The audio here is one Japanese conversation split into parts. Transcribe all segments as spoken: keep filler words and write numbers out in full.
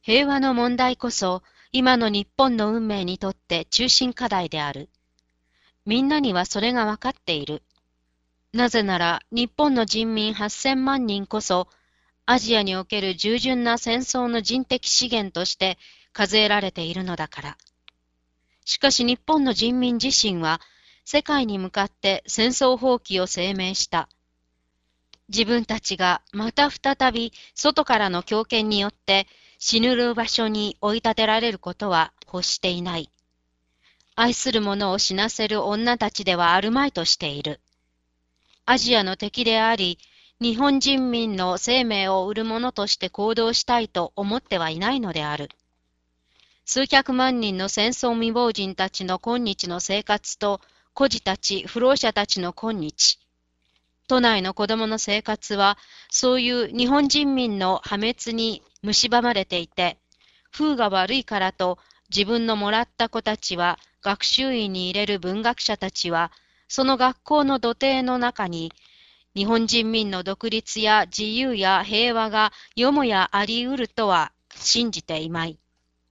平和の問題こそ今の日本の運命にとって中心課題である。みんなにはそれがわかっている。なぜなら日本の人民はっせんまん人こそアジアにおける従順な戦争の人的資源として数えられているのだから。しかし日本の人民自身は世界に向かって戦争放棄を声明した。自分たちがまた再び外からの強権によって死ぬる場所に追い立てられることは欲していない。愛する者を死なせる女たちではあるまいとしている。アジアの敵であり、日本人民の生命を売る者として行動したいと思ってはいないのである。数百万人の戦争未亡人たちの今日の生活と、孤児たち、不老者たちの今日。都内の子供の生活は、そういう日本人民の破滅に蝕まれていて、風が悪いからと自分のもらった子たちは、学習院に入れる文学者たちは、その学校の土手の中に、日本人民の独立や自由や平和がよもやあり得るとは信じていまい。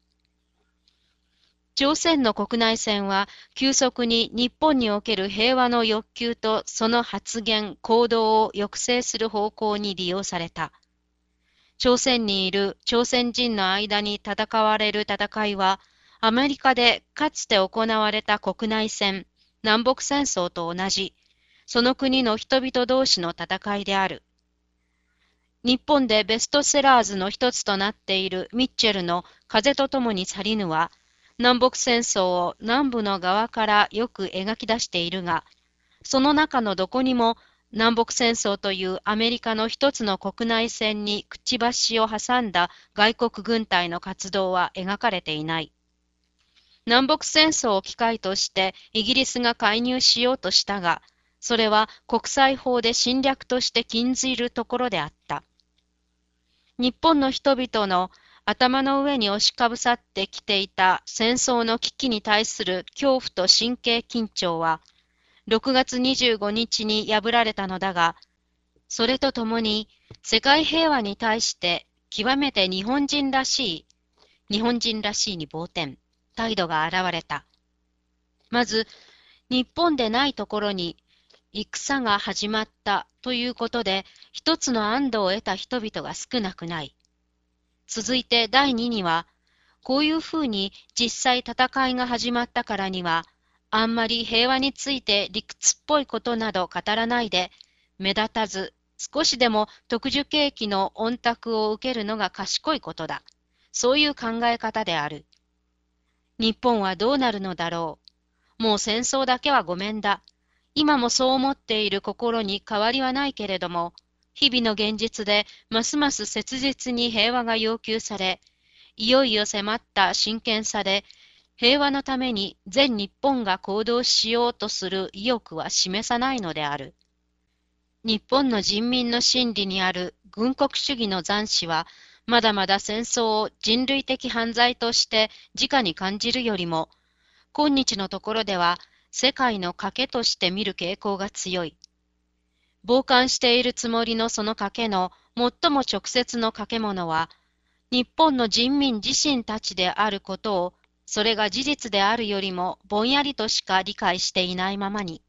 朝鮮の国内戦は急速に日本における平和の欲求とその発言、行動を抑制する方向に利用された。朝鮮にいる朝鮮人の間に戦われる戦いは、アメリカでかつて行われた国内戦、南北戦争と同じ、その国の人々同士の戦いである。日本でベストセラーズの一つとなっているミッチェルの風と共に去りぬは、南北戦争を南部の側からよく描き出しているが、その中のどこにも南北戦争というアメリカの一つの国内戦にくちばしを挟んだ外国軍隊の活動は描かれていない。南北戦争を機会としてイギリスが介入しようとしたが、それは国際法で侵略として禁じるところであった。日本の人々の頭の上に押しかぶさってきていた戦争の危機に対する恐怖と神経緊張は、ろくがつにじゅうごにちに破られたのだが、それとともに世界平和に対して極めて日本人らしい、日本人らしいに傍点、態度が現れた。まず、日本でないところに戦が始まったということで、一つの安堵を得た人々が少なくない。続いてだいにには、こういうふうに実際戦いが始まったからには、あんまり平和について理屈っぽいことなど語らないで、目立たず少しでも特殊景気の恩託を受けるのが賢いことだ。そういう考え方である。日本はどうなるのだろう。もう戦争だけはごめんだ。今もそう思っている心に変わりはないけれども、日々の現実でますます切実に平和が要求され、いよいよ迫った真剣さで、平和のために全日本が行動しようとする意欲は示さないのである。日本の人民の心理にある軍国主義の残滓は、まだまだ戦争を人類的犯罪として直に感じるよりも、今日のところでは世界の賭けとして見る傾向が強い。傍観しているつもりのその賭けの最も直接の賭け物は、日本の人民自身たちであることを、それが事実であるよりもぼんやりとしか理解していないままに。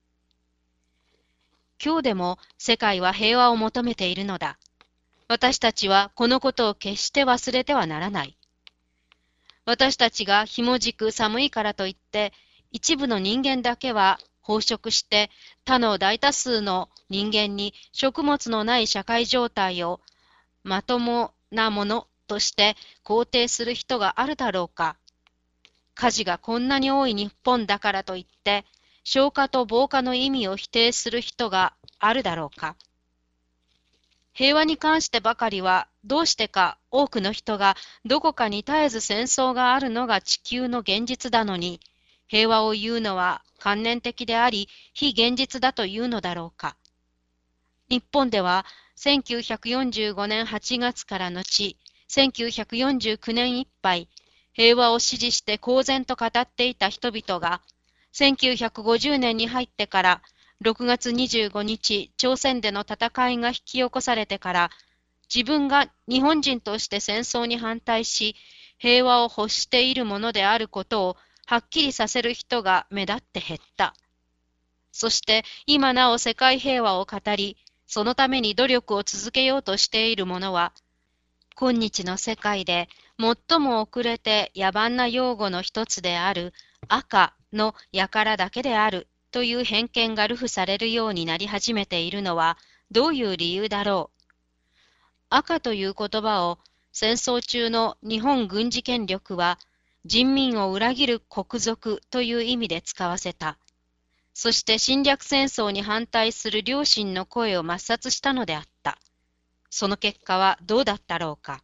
今日でも世界は平和を求めているのだ。私たちはこのことを決して忘れてはならない。私たちがひもじく寒いからといって、一部の人間だけは飽食して他の大多数の人間に食物のない社会状態をまともなものとして肯定する人があるだろうか。火事がこんなに多い日本だからといって消火と防火の意味を否定する人があるだろうか。平和に関してばかりはどうしてか多くの人がどこかに絶えず戦争があるのが地球の現実だのに、平和を言うのは観念的であり非現実だというのだろうか。日本ではせんきゅうひゃくよんじゅうごねんはちがつから後、せんきゅうひゃくよんじゅうきゅうねんいっぱい、平和を支持して公然と語っていた人々が、せんきゅうひゃくごじゅうねんに入ってからろくがつにじゅうごにち朝鮮での戦いが引き起こされてから、 自分が日本人として戦争に反対し、平和を欲しているものであることをはっきりさせる人が目立って減った。そして今なお世界平和を語り、そのために努力を続けようとしている者は、今日の世界で最も遅れて野蛮な用語の一つである赤の輩だけであるという偏見が流布されるようになり始めているのはどういう理由だろう。赤という言葉を戦争中の日本軍事権力は人民を裏切る国賊という意味で使わせた。そして侵略戦争に反対する良心の声を抹殺したのであった。その結果はどうだったろうか。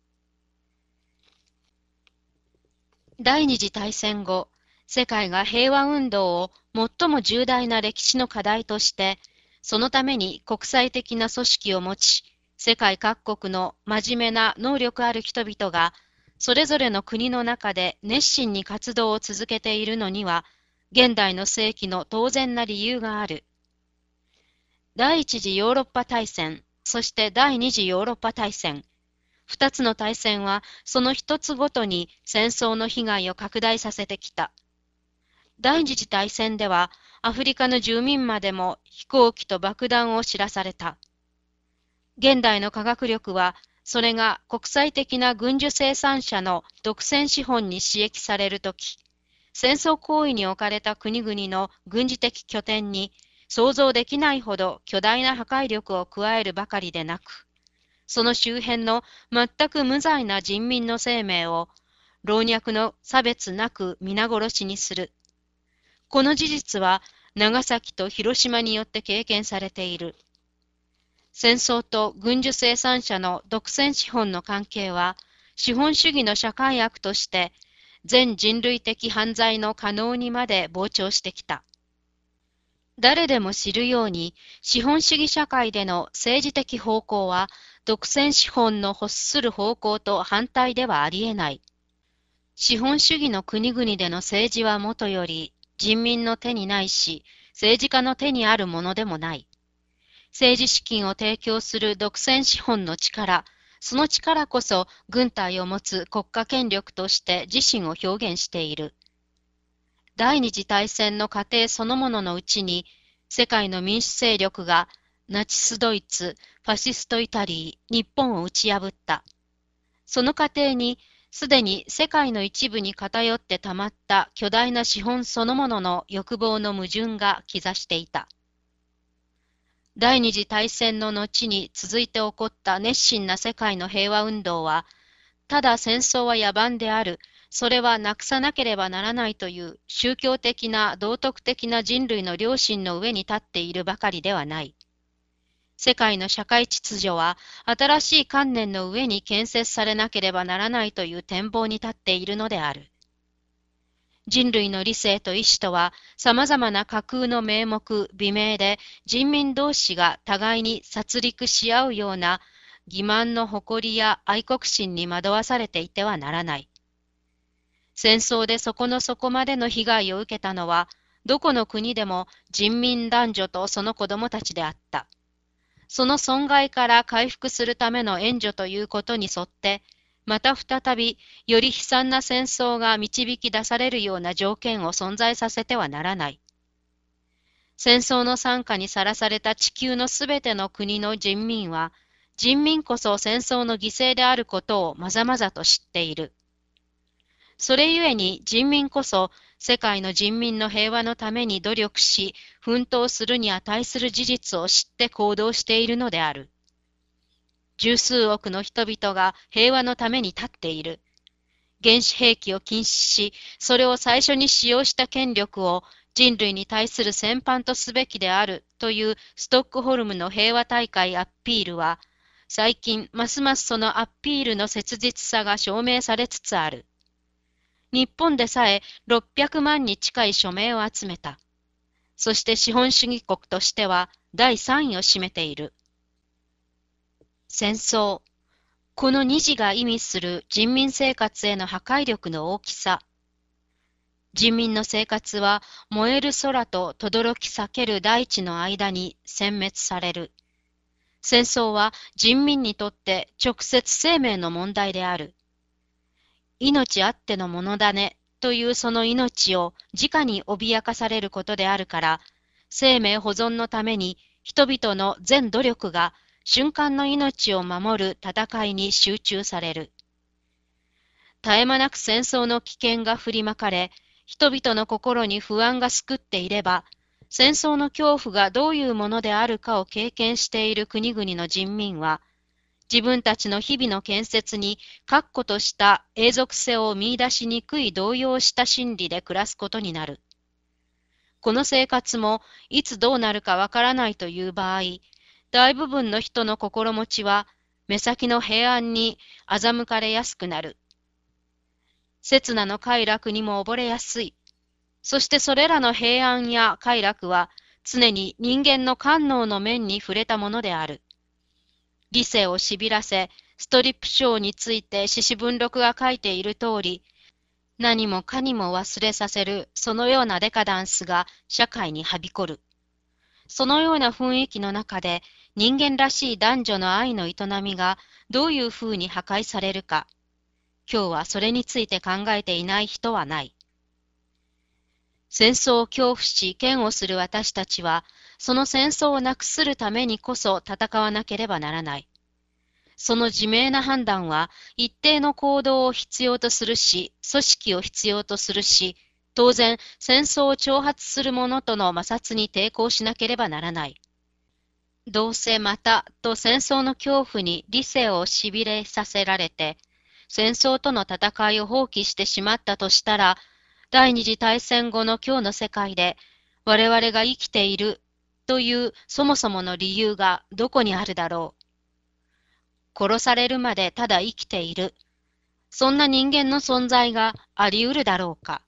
第二次大戦後、世界が平和運動を最も重大な歴史の課題として、そのために国際的な組織を持ち、世界各国の真面目な能力ある人々が、それぞれの国の中で熱心に活動を続けているのには、現代の世紀の当然な理由がある。第一次ヨーロッパ大戦、そして第二次ヨーロッパ大戦。二つの大戦はその一つごとに戦争の被害を拡大させてきた。第二次大戦ではアフリカの住民までも飛行機と爆弾を知らされた。現代の科学力はそれが国際的な軍需生産者の独占資本に刺激されるとき、戦争行為に置かれた国々の軍事的拠点に想像できないほど巨大な破壊力を加えるばかりでなく、その周辺の全く無罪な人民の生命を老若の差別なく皆殺しにする。この事実は長崎と広島によって経験されている。戦争と軍需生産者の独占資本の関係は、資本主義の社会悪として全人類的犯罪の可能にまで膨張してきた。誰でも知るように、資本主義社会での政治的方向は、独占資本の欲する方向と反対ではありえない。資本主義の国々での政治はもとより、人民の手にないし、政治家の手にあるものでもない。政治資金を提供する独占資本の力、その力こそ軍隊を持つ国家権力として自身を表現している。第二次大戦の過程そのもののうちに、世界の民主勢力がナチスドイツ、ファシストイタリー、日本を打ち破った。その過程に、すでに世界の一部に偏ってたまった巨大な資本そのものの欲望の矛盾が兆していた。第二次大戦の後に続いて起こった熱心な世界の平和運動は、ただ戦争は野蛮である、それはなくさなければならないという宗教的な道徳的な人類の良心の上に立っているばかりではない。世界の社会秩序は新しい観念の上に建設されなければならないという展望に立っているのである。人類の理性と意志とは様々な架空の名目、美名で人民同士が互いに殺戮し合うような欺瞞の誇りや愛国心に惑わされていてはならない。戦争で底の底までの被害を受けたのは、どこの国でも人民男女とその子供たちであった。その損害から回復するための援助ということに沿って、また再びより悲惨な戦争が導き出されるような条件を存在させてはならない。戦争の惨禍にさらされた地球のすべての国の人民は、人民こそ戦争の犠牲であることをまざまざと知っている。それゆえに人民こそ世界の人民の平和のために努力し、奮闘するに値する事実を知って行動しているのである。十数億の人々が平和のために立っている。原子兵器を禁止し、それを最初に使用した権力を人類に対する戦犯とすべきであるというストックホルムの平和大会アピールは、最近ますますそのアピールの切実さが証明されつつある。日本でさえろっぴゃくまんに近い署名を集めた。そして資本主義国としてはだいさんいを占めている。戦争。このに字が意味する人民生活への破壊力の大きさ。人民の生活は燃える空と轟き裂ける大地の間に殲滅される。 戦争は人民にとって直接生命の問題である。命あってのものだねというその命を直に脅かされることであるから、生命保存のために人々の全努力が瞬間の命を守る戦いに集中される。絶え間なく戦争の危険が振りまかれ、人々の心に不安がすくっていれば、戦争の恐怖がどういうものであるかを経験している国々の人民は、自分たちの日々の建設に確固とした永続性を見出しにくい動揺した心理で暮らすことになる。この生活もいつどうなるかわからないという場合、大部分の人の心持ちは目先の平安に欺かれやすくなる。刹那の快楽にも溺れやすい。そしてそれらの平安や快楽は常に人間の官能の面に触れたものである。理性をしびらせ、ストリップショーについて獅子文録が書いている通り、何もかにも忘れさせるそのようなデカダンスが社会にはびこる。そのような雰囲気の中で人間らしい男女の愛の営みがどういうふうに破壊されるか、今日はそれについて考えていない人はない。戦争を恐怖し嫌悪する私たちは、その戦争をなくするためにこそ戦わなければならない。その自明な判断は一定の行動を必要とするし、組織を必要とするし、当然戦争を挑発する者との摩擦に抵抗しなければならない。どうせまたと戦争の恐怖に理性をしびれさせられて、戦争との戦いを放棄してしまったとしたら、第二次大戦後の今日の世界で我々が生きているというそもそもの理由がどこにあるだろう。殺されるまでただ生きている。そんな人間の存在があり得るだろうか。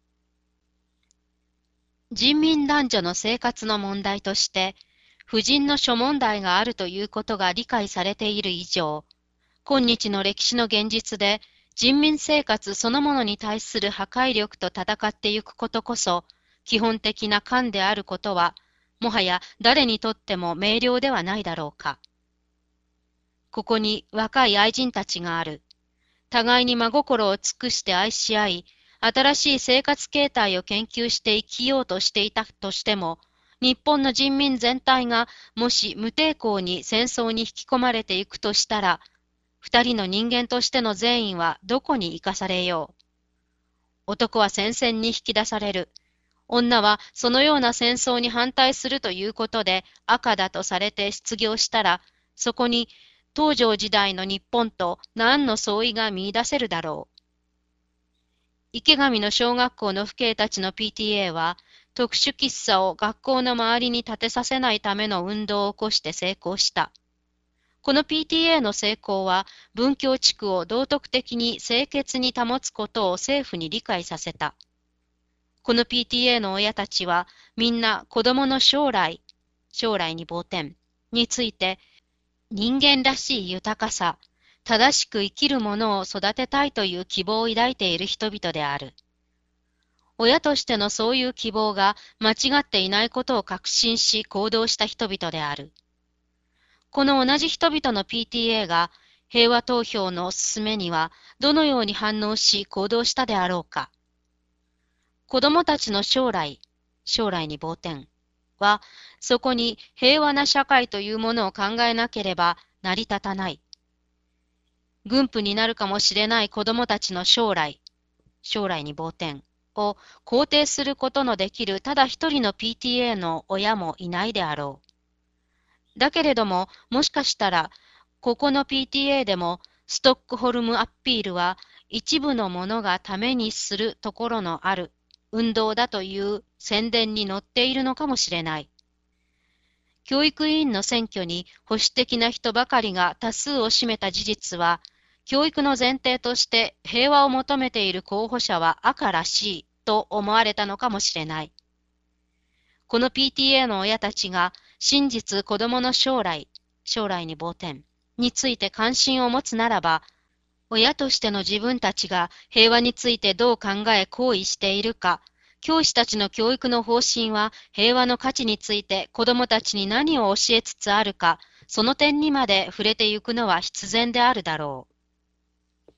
人民男女の生活の問題として、婦人の諸問題があるということが理解されている以上、今日の歴史の現実で人民生活そのものに対する破壊力と戦ってゆくことこそ、基本的な官であることは、もはや誰にとっても明瞭ではないだろうか。ここに若い愛人たちがある。互いに真心を尽くして愛し合い、新しい生活形態を研究して生きようとしていたとしても、日本の人民全体がもし無抵抗に戦争に引き込まれていくとしたら、二人の人間としての善意はどこに生かされよう。男は戦線に引き出される。女はそのような戦争に反対するということで赤だとされて失業したら、そこに東条時代の日本と何の相違が見出せるだろう。池上の小学校の父兄たちの ピーティーエー は、特殊喫茶を学校の周りに建てさせないための運動を起こして成功した。この ピーティーエー の成功は、文教地区を道徳的に清潔に保つことを政府に理解させた。この ピーティーエー の親たちは、みんな子供の将来、将来に傍点について、人間らしい豊かさ、正しく生きるものを育てたいという希望を抱いている人々である。親としてのそういう希望が間違っていないことを確信し行動した人々である。この同じ人々の ピーティーエー が平和投票の勧めにはどのように反応し行動したであろうか。子供たちの将来、将来に傍点は、そこに平和な社会というものを考えなければ成り立たない。軍夫になるかもしれない子供たちの将来、将来に傍点を肯定することのできるただ一人の ピーティーエー の親もいないであろう。だけれども、もしかしたら、ここの ピーティーエー でも、ストックホルムアピールは、一部のものがためにするところのある運動だという宣伝に載っているのかもしれない。教育委員の選挙に保守的な人ばかりが多数を占めた事実は、教育の前提として平和を求めている候補者は赤らしいと思われたのかもしれない。この ピーティーエー の親たちが真実子供の将来、将来に傍点について関心を持つならば、親としての自分たちが平和についてどう考え行為しているか、教師たちの教育の方針は平和の価値について子供たちに何を教えつつあるか、 その点にまで触れてゆくのは必然であるだろ